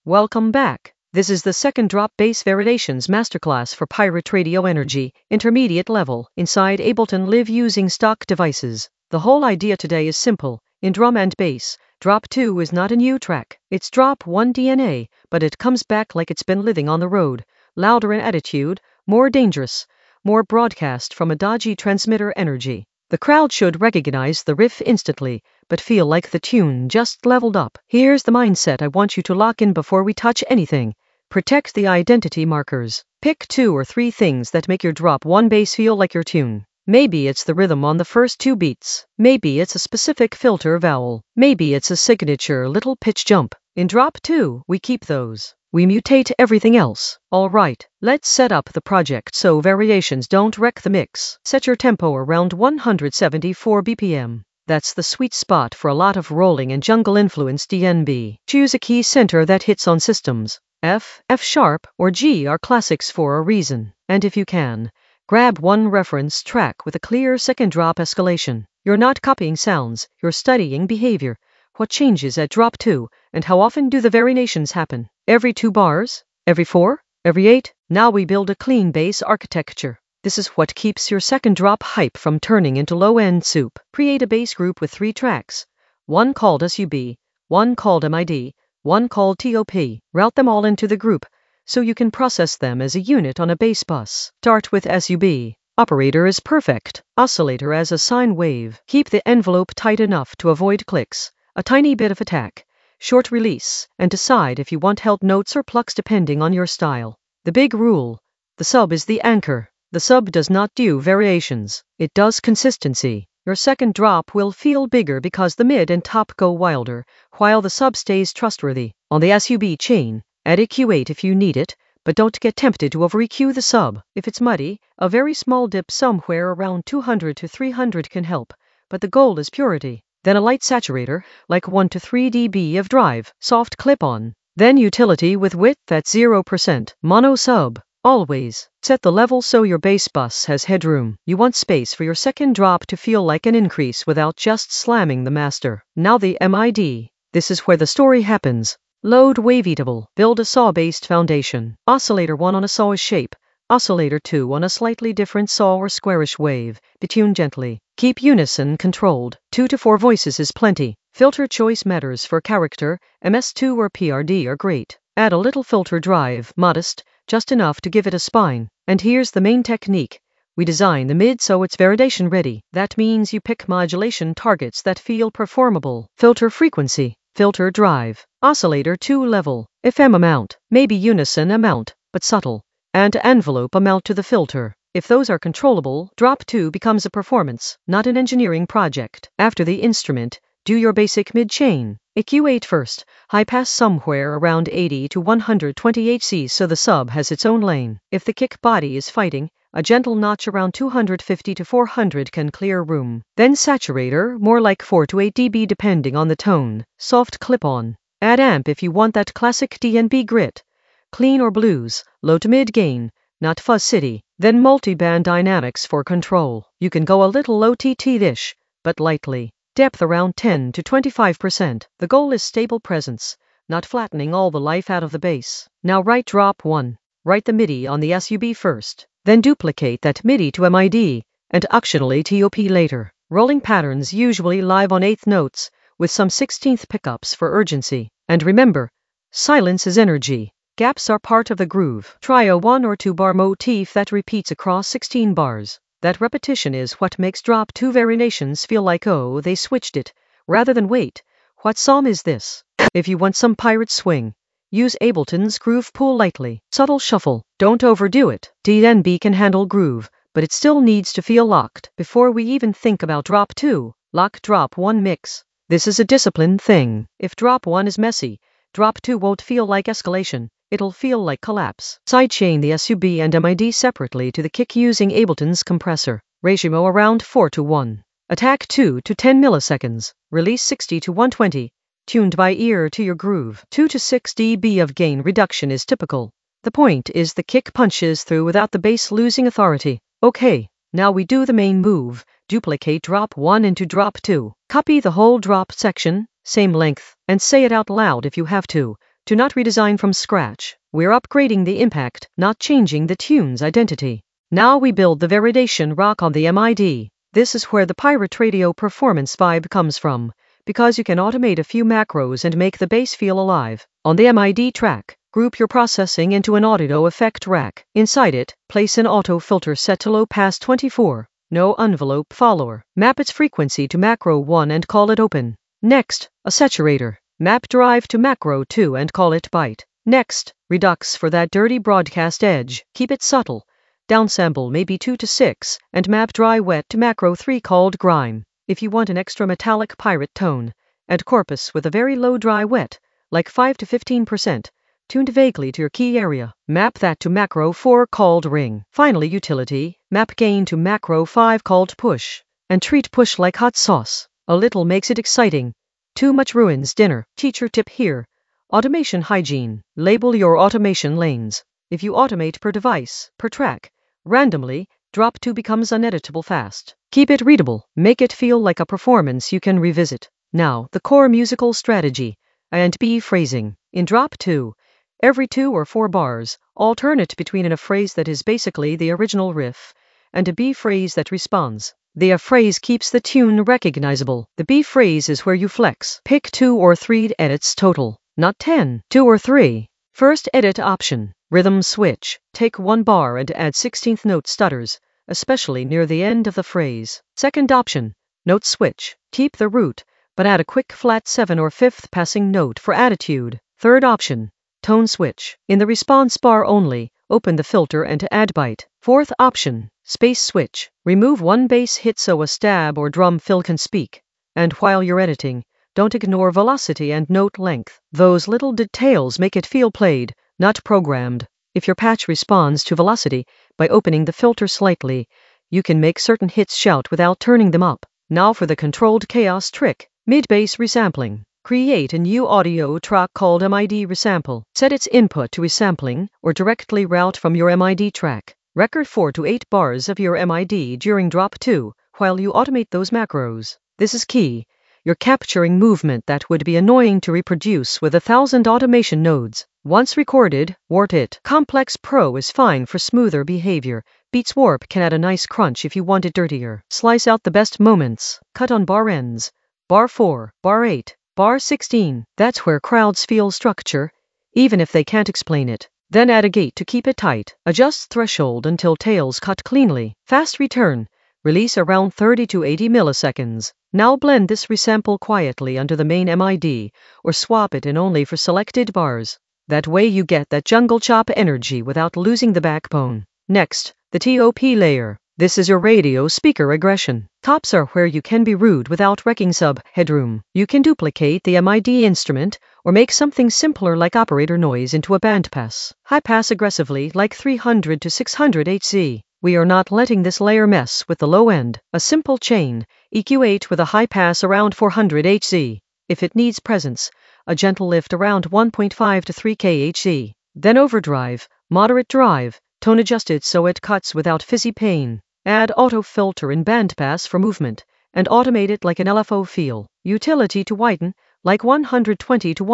Welcome back. This is the second drop bass variations masterclass for Pirate Radio Energy, intermediate level, inside Ableton Live using stock devices. The whole idea today is simple. In drum and bass, drop 2 is not a new track. It's drop 1 DNA, but it comes back like it's been living on the road. Louder in attitude, more dangerous, more broadcast from a dodgy transmitter energy. The crowd should recognize the riff instantly, but feel like the tune just leveled up. Here's the mindset I want you to lock in before we touch anything. Protect the identity markers. Pick 2 or 3 things that make your drop 1 bass feel like your tune. Maybe it's the rhythm on the first 2 beats. Maybe it's a specific filter vowel. Maybe it's a signature little pitch jump. In drop 2, we keep those. We mutate everything else. Alright, let's set up the project so variations don't wreck the mix. Set your tempo around 174 BPM. That's the sweet spot for a lot of rolling and jungle-influenced DnB. Choose a key center that hits on systems. F, F sharp, or G are classics for a reason. And if you can, grab one reference track with a clear second drop escalation. You're not copying sounds, you're studying behavior. What changes at drop 2, and how often do the variations happen? Every 2 bars? Every 4? Every 8? Now we build a clean bass architecture. This is what keeps your second drop hype from turning into low-end soup. Create a bass group with 3 tracks. One called SUB, one called MID, one called TOP. Route them all into the group, so you can process them as a unit on a bass bus. Start with SUB. Operator is perfect. Oscillator as a sine wave. Keep the envelope tight enough to avoid clicks. A tiny bit of attack. Short release, and decide if you want held notes or plucks depending on your style. The big rule. The sub is the anchor. The sub does not do variations. It does consistency. Your second drop will feel bigger because the mid and top go wilder, while the sub stays trustworthy. On the SUB chain, add EQ8 if you need it, but don't get tempted to over-EQ the sub. If it's muddy, a very small dip somewhere around 200 to 300 can help, but the goal is purity. Then a light saturator, like 1 to 3 dB of drive, soft clip-on. Then utility with width at 0%, mono sub. Always set the level so your bass bus has headroom. You want space for your second drop to feel like an increase without just slamming the master. Now the MID. This is where the story happens. Load waveatable. Build a saw-based foundation. Oscillator 1 on a sawish shape. Oscillator 2 on a slightly different saw or squarish wave. Detune gently. Keep unison controlled. 2 to 4 voices is plenty. Filter choice matters for character. MS2 or PRD are great. Add a little filter drive, modest, just enough to give it a spine. And here's the main technique. We design the mid so it's validation ready. That means you pick modulation targets that feel performable. Filter frequency. Filter drive. Oscillator 2 level. FM amount. Maybe unison amount, but subtle. And envelope amount to the filter. If those are controllable, drop 2 becomes a performance, not an engineering project. After the instrument, do your basic mid-chain. EQ8 first, high pass somewhere around 80 to 120 Hz so the sub has its own lane. If the kick body is fighting, a gentle notch around 250 to 400 can clear room. Then saturator, more like 4 to 8 dB depending on the tone. Soft clip-on. Add amp if you want that classic DnB grit. Clean or blues, low to mid gain, not fuzz city. Then multi-band dynamics for control. You can go a little low TT-ish, but lightly. Depth around 10 to 25%. The goal is stable presence, not flattening all the life out of the bass. Now write drop 1. Write the MIDI on the SUB first. Then duplicate that MIDI to MID, and optionally TOP later. Rolling patterns usually live on 8th notes, with some 16th pickups for urgency. And remember, silence is energy. Gaps are part of the groove. Try a 1 or 2 bar motif that repeats across 16 bars. That repetition is what makes drop 2 variations feel like oh they switched it, rather than wait, what song is this? If you want some pirate swing, use Ableton's Groove Pool lightly. Subtle shuffle, don't overdo it. DnB can handle groove, but it still needs to feel locked. Before we even think about drop 2, lock drop 1 mix. This is a discipline thing. If drop 1 is messy, drop 2 won't feel like escalation. It'll feel like collapse. Sidechain the SUB and MID separately to the kick using Ableton's compressor. Ratio around 4 to 1. Attack 2 to 10 milliseconds. Release 60 to 120. Tuned by ear to your groove. 2 to 6 dB of gain reduction is typical. The point is the kick punches through without the bass losing authority. Okay, now we do the main move. Duplicate drop 1 into drop 2. Copy the whole drop section, same length, and say it out loud if you have to. to not redesign from scratch. We're upgrading the impact, not changing the tune's identity. Now we build the validation rock on the MID. This is where the Pirate Radio performance vibe comes from, because you can automate a few macros and make the bass feel alive. On the MID track, group your processing into an audio effect rack. Inside it, place an auto filter set to low pass 24. No envelope follower. Map its frequency to macro 1 and call it open. Next, a saturator. Map drive to macro 2 and call it byte. Next, redux for that dirty broadcast edge. Keep it subtle. Downsample maybe 2 to 6, and map dry wet to macro 3 called grime. If you want an extra metallic pirate tone, add corpus with a very low dry wet, like 5 to 15%, tuned vaguely to your key area. Map that to macro 4 called ring. Finally, utility, map gain to macro 5 called push, and treat push like hot sauce. A little makes it exciting. Too much ruins dinner. Teacher tip here. Automation hygiene. Label your automation lanes. If you automate per device, per track, randomly, drop 2 becomes uneditable fast. Keep it readable. Make it feel like a performance you can revisit. Now, the core musical strategy. And B phrasing. In drop 2, every 2 or 4 bars, alternate between a phrase that is basically the original riff and a B phrase that responds. The A phrase keeps the tune recognizable. The B phrase is where you flex. Pick 2 or 3 edits total, not 10. 2 or 3. First edit option. Rhythm switch. Take 1 bar and add 16th note stutters, especially near the end of the phrase. Second option. Note switch. Keep the root, but add a quick flat 7 or 5th passing note for attitude. Third option. Tone switch. In the response bar only, open the filter and add byte. Fourth option. Space switch. Remove 1 bass hit so a stab or drum fill can speak. And while you're editing, don't ignore velocity and note length. Those little details make it feel played, not programmed. If your patch responds to velocity by opening the filter slightly, you can make certain hits shout without turning them up. Now for the controlled chaos trick. Mid-bass resampling. Create a new audio track called MID resample. Set its input to resampling or directly route from your MID track. Record 4 to 8 bars of your MID during drop 2 while you automate those macros. This is key. You're capturing movement that would be annoying to reproduce with 1,000 automation nodes. Once recorded, wart it. Complex Pro is fine for smoother behavior. Beats Warp can add a nice crunch if you want it dirtier. Slice out the best moments. Cut on bar ends. Bar 4, bar 8, bar 16. That's where crowds feel structure, even if they can't explain it. Then add a gate to keep it tight. Adjust threshold until tails cut cleanly. Fast return. Release around 30 to 80 milliseconds. Now blend this resample quietly under the main MID, or swap it in only for selected bars. That way you get that jungle chop energy without losing the backbone. Next, the TOP layer. This is your radio speaker aggression. Tops are where you can be rude without wrecking sub-headroom. You can duplicate the MID instrument, or make something simpler like operator noise into a bandpass. High pass aggressively like 300 to 600 Hz. We are not letting this layer mess with the low end. A simple chain, EQ8 with a high pass around 400 Hz. If it needs presence, a gentle lift around 1.5 to 3 kHz. Then overdrive, moderate drive, tone adjusted so it cuts without fizzy pain. Add auto filter in bandpass for movement, and automate it like an LFO feel. Utility to whiten, like 120 to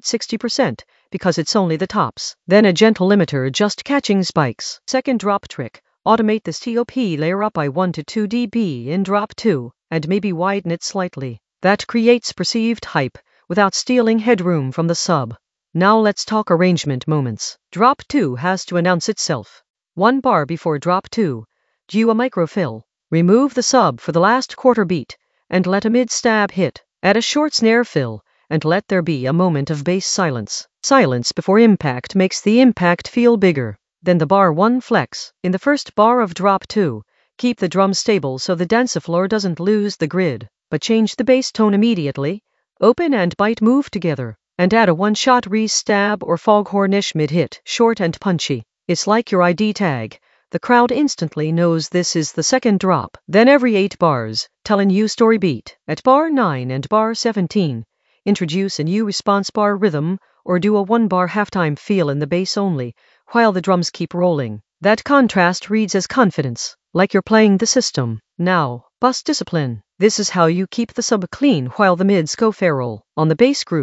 160%, because it's only the tops. Then a gentle limiter just catching spikes. Second drop trick. Automate this TOP layer up by 1 to 2 dB in drop 2, and maybe widen it slightly. That creates perceived hype, without stealing headroom from the sub. Now let's talk arrangement moments. Drop 2 has to announce itself. 1 bar before drop 2, do a microfill. Remove the sub for the last quarter beat, and let a mid-stab hit. Add a short snare fill, and let there be a moment of bass silence. Silence before impact makes the impact feel bigger. Then the bar 1 flex. In the first bar of drop 2, keep the drum stable so the dance floor doesn't lose the grid, but change the bass tone immediately. Open and byte move together, and add a one-shot re-stab or foghornish mid-hit, short and punchy. It's like your ID tag. The crowd instantly knows this is the second drop. Then every 8 bars, tell a new story beat. At bar 9 and bar 17, introduce a new response bar rhythm, or do a 1-bar halftime feel in the bass only, while the drums keep rolling. That contrast reads as confidence, like you're playing the system. Now, bus discipline. This is how you keep the sub clean while the mids go feral. On the bass group,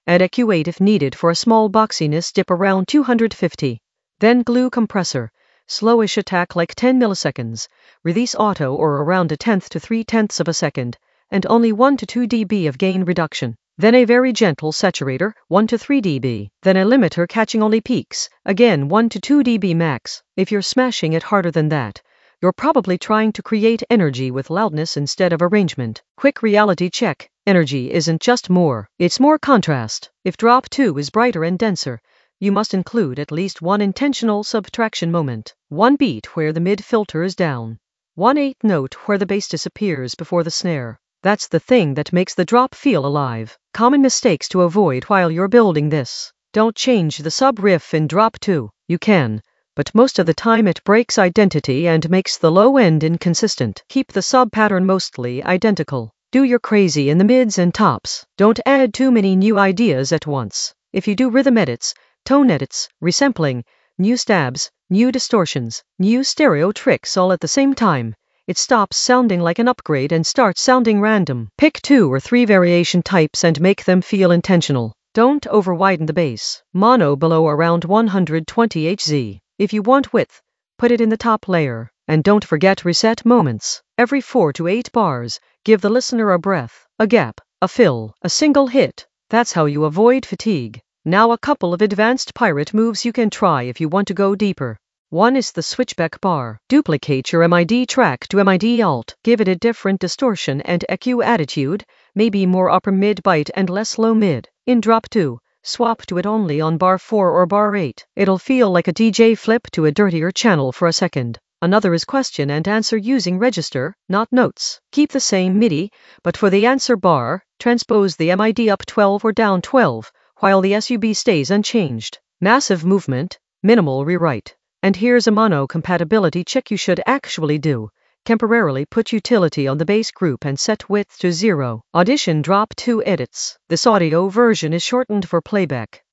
Add EQ8 if needed for a small boxiness dip around 250. Then glue compressor. Slowish attack like 10 milliseconds. Release auto or around 1/10 to 3/10 of a second. And only 1 to 2 dB of gain reduction. Then a very gentle saturator, 1 to 3 dB. Then a limiter catching only peaks, again 1 to 2 dB max. If you're smashing it harder than that, you're probably trying to create energy with loudness instead of arrangement. Quick reality check. Energy isn't just more, it's more contrast. If drop 2 is brighter and denser, you must include at least one intentional subtraction moment. One beat where the mid filter is down. 1/8 note where the bass disappears before the snare. That's the thing that makes the drop feel alive. Common mistakes to avoid while you're building this. Don't change the sub riff in drop 2. You can, but most of the time it breaks identity and makes the low end inconsistent. Keep the sub pattern mostly identical. Do your crazy in the mids and tops. Don't add too many new ideas at once. If you do rhythm edits, tone edits, resampling, new stabs, new distortions, new stereo tricks all at the same time, it stops sounding like an upgrade and starts sounding random. Pick 2 or 3 variation types and make them feel intentional. Don't over-widen the bass. Mono below around 120 Hz. If you want width, put it in the top layer. And don't forget reset moments. Every 4 to 8 bars, give the listener a breath, a gap, a fill, a single hit. That's how you avoid fatigue. Now a couple of advanced pirate moves you can try if you want to go deeper. One is the switchback bar. Duplicate your MID track to MID alt. Give it a different distortion and EQ attitude, maybe more upper mid bite and less low mid. In drop 2, swap to it only on bar 4 or bar 8. It'll feel like a DJ flip to a dirtier channel for a second. Another is question and answer using register, not notes. Keep the same MIDI, but for the answer bar, transpose the MID up 12 or down 12, while the SUB stays unchanged. Massive movement, minimal rewrite. And here's a mono compatibility check you should actually do. Temporarily put utility on the bass group and set width to 0. Audition drop 2 edits. This audio version is shortened for playback.